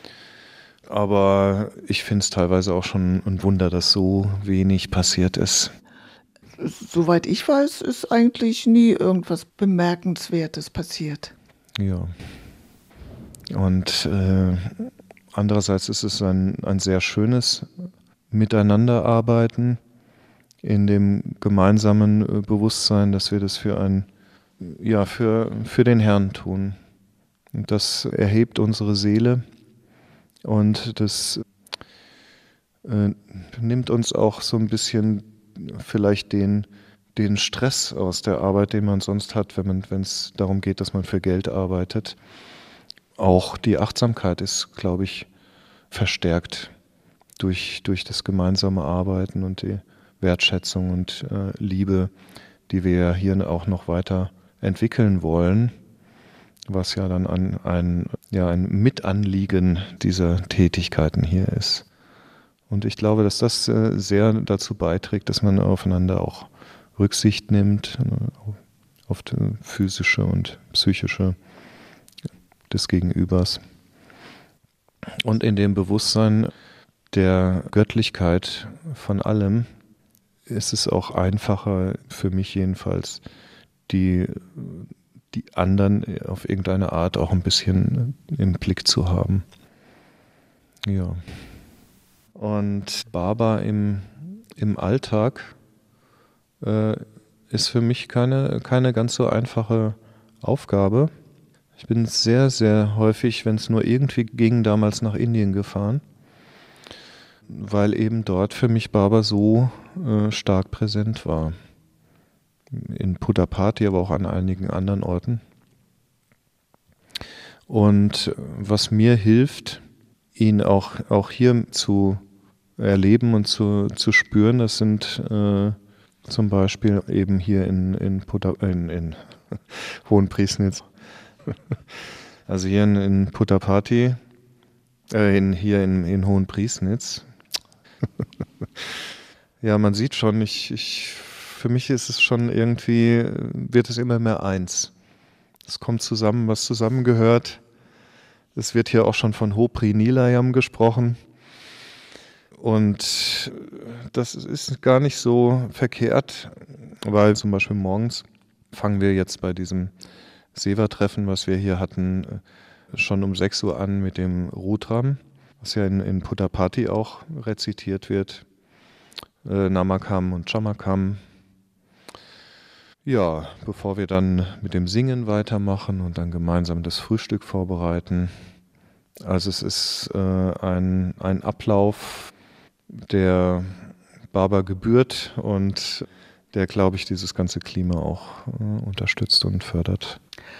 aber ich finde es teilweise auch schon ein Wunder, dass so wenig passiert ist. Soweit ich weiß, ist eigentlich nie irgendwas Bemerkenswertes passiert. Ja. Und andererseits ist es ein sehr schönes Miteinanderarbeiten in dem gemeinsamen Bewusstsein, dass wir das für den Herrn tun. Und das erhebt unsere Seele und das nimmt uns auch so ein bisschen vielleicht den Stress aus der Arbeit, den man sonst hat, wenn es darum geht, dass man für Geld arbeitet. Auch die Achtsamkeit ist, glaube ich, verstärkt durch das gemeinsame Arbeiten und die Wertschätzung und Liebe, die wir hier auch noch weiter entwickeln wollen, was ja dann ein Mitanliegen dieser Tätigkeiten hier ist. Und ich glaube, dass das sehr dazu beiträgt, dass man aufeinander auch Rücksicht nimmt, auf physische und psychische des Gegenübers. Und in dem Bewusstsein der Göttlichkeit von allem ist es auch einfacher, für mich jedenfalls, die anderen auf irgendeine Art auch ein bisschen im Blick zu haben. Ja. Und Baba im Alltag ist für mich keine ganz so einfache Aufgabe. Ich bin sehr, sehr häufig, wenn es nur irgendwie ging, damals nach Indien gefahren, weil eben dort für mich Baba so stark präsent war. In Puttaparthi, aber auch an einigen anderen Orten. Und was mir hilft, ihn auch hier zu erleben und zu spüren, das sind zum Beispiel eben hier in Hohenpriesnitz. Also hier in Puttaparthi, hier in Hohenpriesnitz. Ja, man sieht schon, für mich ist es schon irgendwie, wird es immer mehr eins. Es kommt zusammen, was zusammengehört. Es wird hier auch schon von Hopri Nilayam gesprochen. Und das ist gar nicht so verkehrt, weil zum Beispiel morgens fangen wir jetzt bei diesem Seva-Treffen, was wir hier hatten, schon um 6 Uhr an mit dem Rudram, was ja in Puttaparthi auch rezitiert wird. Namakam und Chamakam. Ja, bevor wir dann mit dem Singen weitermachen und dann gemeinsam das Frühstück vorbereiten. Also es ist ein Ablauf, der Baba gebührt und der, glaube ich, dieses ganze Klima auch unterstützt und fördert.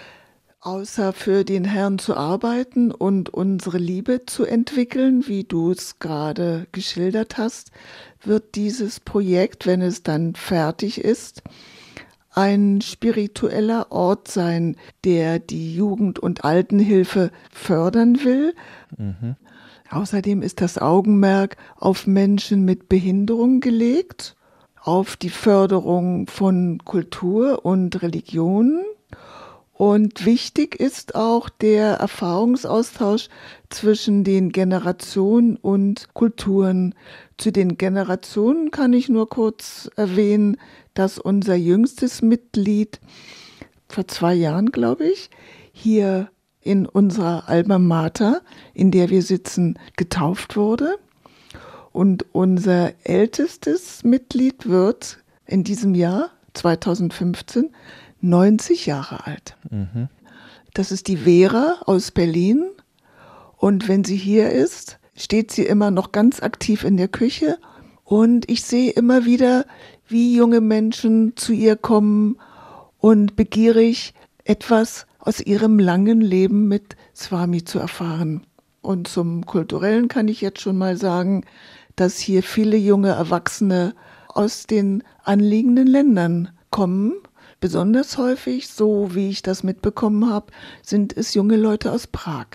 Außer für den Herrn zu arbeiten und unsere Liebe zu entwickeln, wie du es gerade geschildert hast, wird dieses Projekt, wenn es dann fertig ist, ein spiritueller Ort sein, der die Jugend- und Altenhilfe fördern will. Mhm. Außerdem ist das Augenmerk auf Menschen mit Behinderung gelegt, auf die Förderung von Kultur und Religion. Und wichtig ist auch der Erfahrungsaustausch zwischen den Generationen und Kulturen. Zu den Generationen kann ich nur kurz erwähnen, dass unser jüngstes Mitglied vor 2 Jahren, glaube ich, hier in unserer Alma Mater, in der wir sitzen, getauft wurde. Und unser ältestes Mitglied wird in diesem Jahr, 2015, 90 Jahre alt. Mhm. Das ist die Vera aus Berlin. Und wenn sie hier ist, steht sie immer noch ganz aktiv in der Küche. Und ich sehe immer wieder, wie junge Menschen zu ihr kommen und begierig etwas aus ihrem langen Leben mit Swami zu erfahren. Und zum Kulturellen kann ich jetzt schon mal sagen, dass hier viele junge Erwachsene aus den anliegenden Ländern kommen. Besonders häufig, so wie ich das mitbekommen habe, sind es junge Leute aus Prag.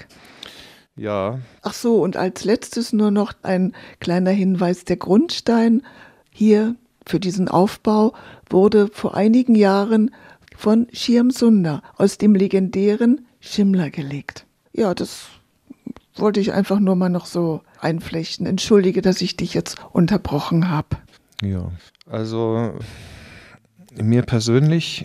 Ja. Ach so, und als letztes nur noch ein kleiner Hinweis. Der Grundstein hier für diesen Aufbau wurde vor einigen Jahren von Shyam Sundar aus dem legendären Shimla gelegt. Ja, das wollte ich einfach nur mal noch so einflechten. Entschuldige, dass ich dich jetzt unterbrochen habe. Ja, also mir persönlich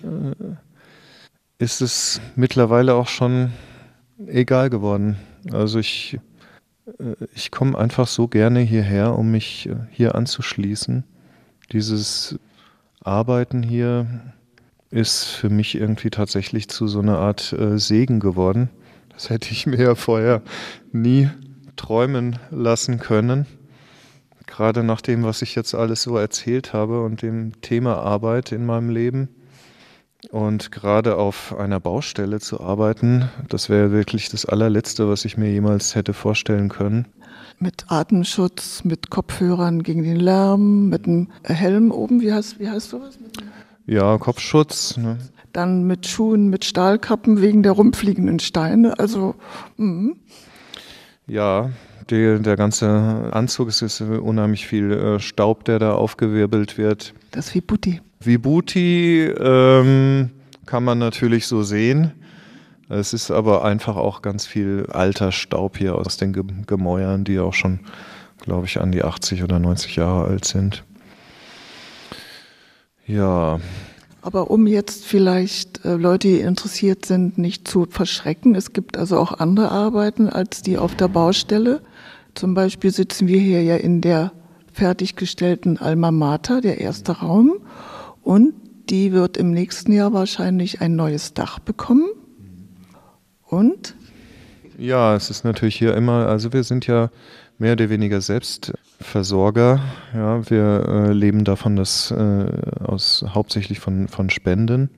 ist es mittlerweile auch schon egal geworden. Also ich komme einfach so gerne hierher, um mich hier anzuschließen. Dieses Arbeiten hier ist für mich irgendwie tatsächlich zu so einer Art Segen geworden. Das hätte ich mir ja vorher nie träumen lassen können. Gerade nach dem, was ich jetzt alles so erzählt habe und dem Thema Arbeit in meinem Leben. Und gerade auf einer Baustelle zu arbeiten, das wäre wirklich das allerletzte, was ich mir jemals hätte vorstellen können. Mit Atemschutz, mit Kopfhörern gegen den Lärm, mit einem Helm oben, wie heißt sowas? Ja, Kopfschutz. Ne? Dann mit Schuhen, mit Stahlkappen wegen der rumfliegenden Steine, also Ja, der ganze Anzug, es ist unheimlich viel Staub, der da aufgewirbelt wird. Das ist Vibhuti. Vibhuti kann man natürlich so sehen, Es ist aber einfach auch ganz viel alter Staub hier aus den Gemäuern, die auch schon, glaube ich, an die 80 oder 90 Jahre alt sind. Ja. Aber um jetzt vielleicht Leute, die interessiert sind, nicht zu verschrecken, es gibt also auch andere Arbeiten als die auf der Baustelle. Zum Beispiel sitzen wir hier ja in der fertiggestellten Alma Mater, der erste Raum. Und die wird im nächsten Jahr wahrscheinlich ein neues Dach bekommen. Und? Ja, es ist natürlich hier immer, also wir sind ja mehr oder weniger Selbstversorger. Ja, wir leben davon, hauptsächlich von Spenden.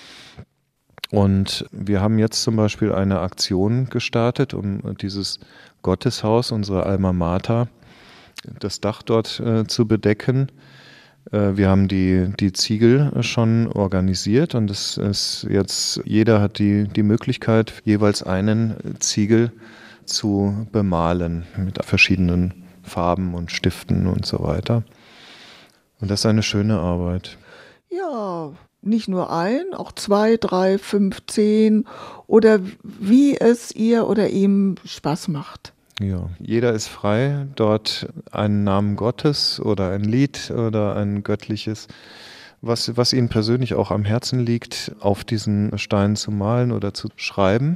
Und wir haben jetzt zum Beispiel eine Aktion gestartet, um dieses Gotteshaus, unsere Alma Mater, das Dach dort zu bedecken. Wir haben die Ziegel schon organisiert und es ist jetzt, jeder hat die Möglichkeit, jeweils einen Ziegel zu bemalen mit verschiedenen Farben und Stiften und so weiter. Und das ist eine schöne Arbeit. Ja, nicht nur ein, auch 2, 3, 5, 10 oder wie es ihr oder ihm Spaß macht. Ja, jeder ist frei, dort einen Namen Gottes oder ein Lied oder ein göttliches, was ihnen persönlich auch am Herzen liegt, auf diesen Stein zu malen oder zu schreiben.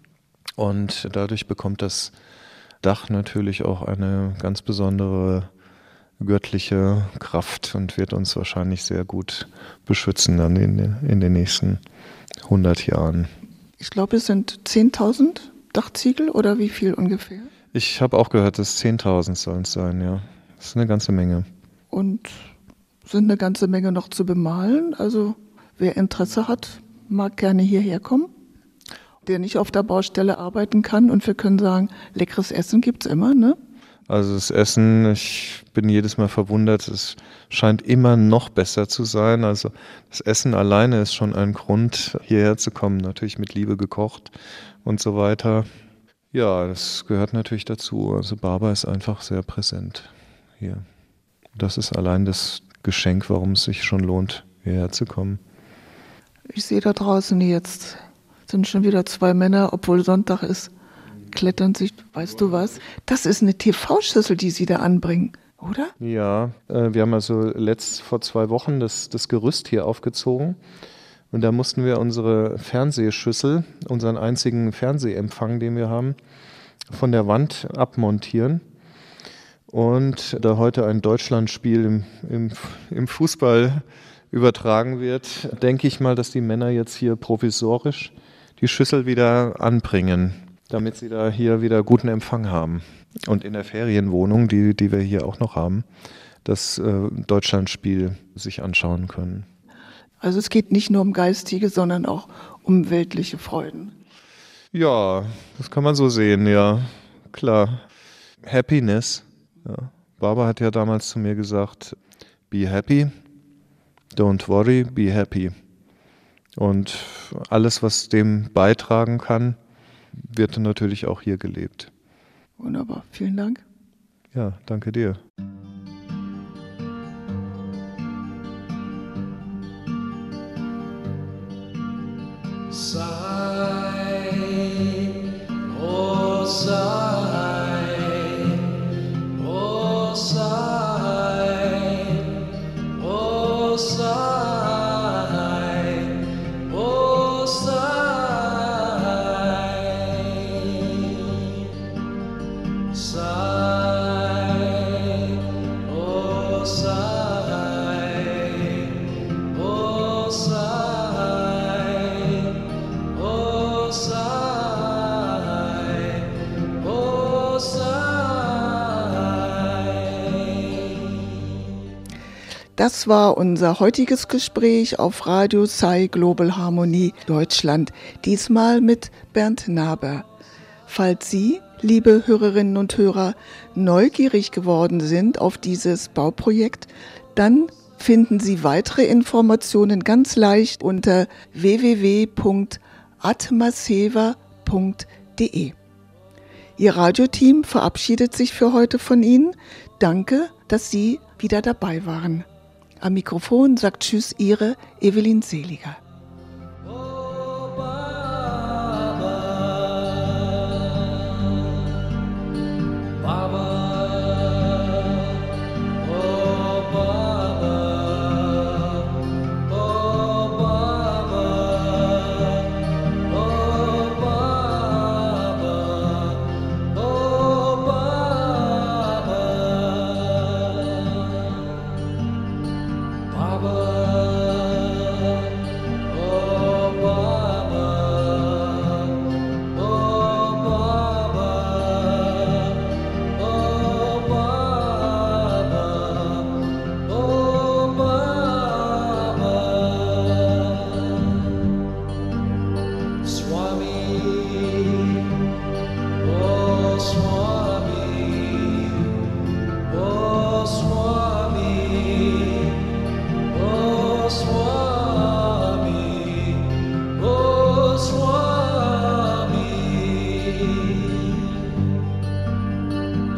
Und dadurch bekommt das Dach natürlich auch eine ganz besondere göttliche Kraft und wird uns wahrscheinlich sehr gut beschützen dann in den nächsten 100 Jahren. Ich glaube, es sind 10.000 Dachziegel oder wie viel ungefähr? Ich habe auch gehört, dass 10.000 sollen es sein, ja. Das ist eine ganze Menge. Und sind eine ganze Menge noch zu bemalen. Also wer Interesse hat, mag gerne hierher kommen. Der nicht auf der Baustelle arbeiten kann. Und wir können sagen, leckeres Essen gibt es immer, ne? Also das Essen, ich bin jedes Mal verwundert, es scheint immer noch besser zu sein. Also das Essen alleine ist schon ein Grund, hierher zu kommen. Natürlich mit Liebe gekocht und so weiter. Ja, das gehört natürlich dazu. Also Barbara ist einfach sehr präsent hier. Das ist allein das Geschenk, warum es sich schon lohnt, hierher zu kommen. Ich sehe da draußen jetzt, sind schon wieder 2 Männer, obwohl Sonntag ist, klettern sich, weißt du was? Das ist eine TV-Schüssel, die sie da anbringen, oder? Ja, wir haben also vor 2 Wochen das Gerüst hier aufgezogen. Und da mussten wir unsere Fernsehschüssel, unseren einzigen Fernsehempfang, den wir haben, von der Wand abmontieren. Und da heute ein Deutschlandspiel im Fußball übertragen wird, denke ich mal, dass die Männer jetzt hier provisorisch die Schüssel wieder anbringen, damit sie da hier wieder guten Empfang haben. Und in der Ferienwohnung, die wir hier auch noch haben, das Deutschlandspiel sich anschauen können. Also es geht nicht nur um geistige, sondern auch um weltliche Freuden. Ja, das kann man so sehen, ja, klar. Happiness. Ja. Barbara hat ja damals zu mir gesagt, be happy, don't worry, be happy. Und alles, was dem beitragen kann, wird natürlich auch hier gelebt. Wunderbar, vielen Dank. Ja, danke dir. Sigh, oh sigh, oh sigh, oh sigh, oh sigh, sigh, oh sigh, oh sigh. Oh, sigh, oh, sigh. Das war unser heutiges Gespräch auf Radio Sai Global Harmonie Deutschland, diesmal mit Bernd Naber. Falls Sie, liebe Hörerinnen und Hörer, neugierig geworden sind auf dieses Bauprojekt, dann finden Sie weitere Informationen ganz leicht unter www.atmaseva.de. Ihr Radioteam verabschiedet sich für heute von Ihnen. Danke, dass Sie wieder dabei waren. Am Mikrofon sagt Tschüss, Ihre Evelyn Seliger. Oh, Baba.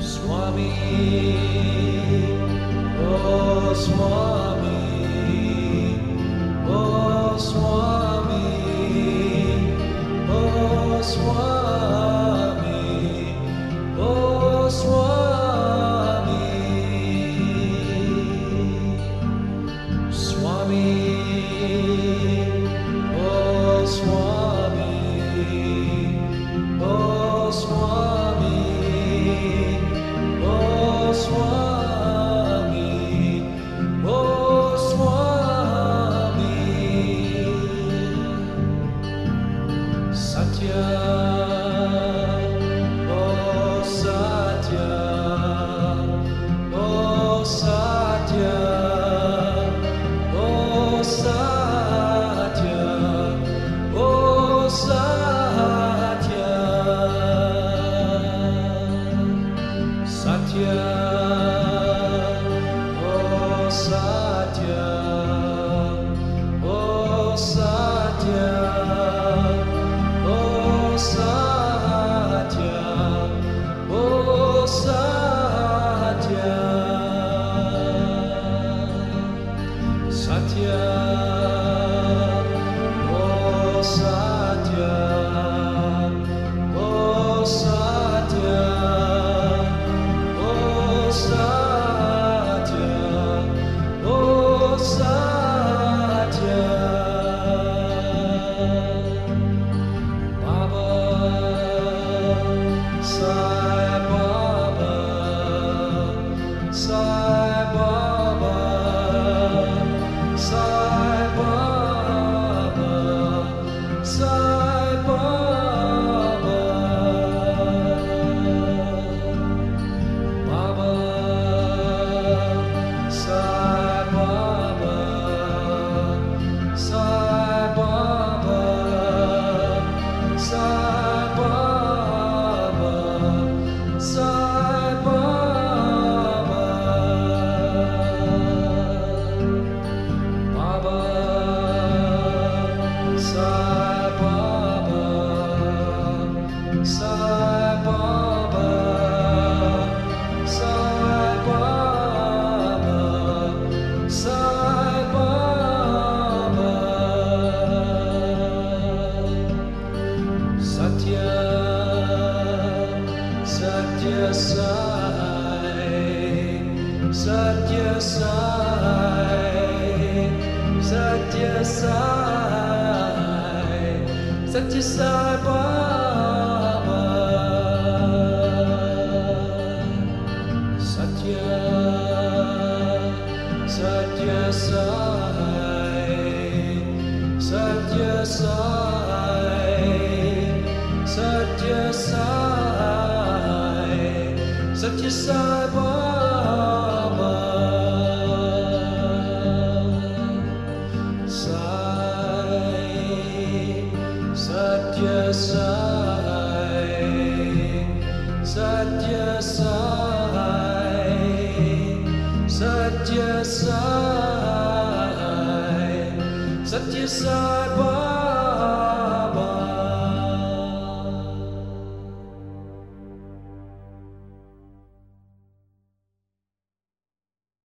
Swami, oh Swami, oh Swami, oh Swami, oh Swami, Swami, oh Swami, oh Swami, oh Swami, oh Swami, Satya, oh Satya, oh Satya, oh Satya, oh Satya, Satya, oh Satya, oh Satya, oh Satya, oh Satya, Satya, oh Satya, oh Satya, oh Satya, oh Satya, Baba, Sai Baba, Sai Baba, Sai Baba, Sai Baba, Baba, Sai Baba, Sai Baba, Sai Baba, Sai Baba, Baba, Sai Baba, Sai Baba, Sai Baba, Sai Baba, Satya, Satya Sai, Satya Sai, Satya Sai, Satya Sai Baba, Satya, Satya Sai, Satya Sai, Satya Sai, Satya Sai Baba, Sai, Satya Sai, Satya Sai, Satya Sai, Satya Sai Baba.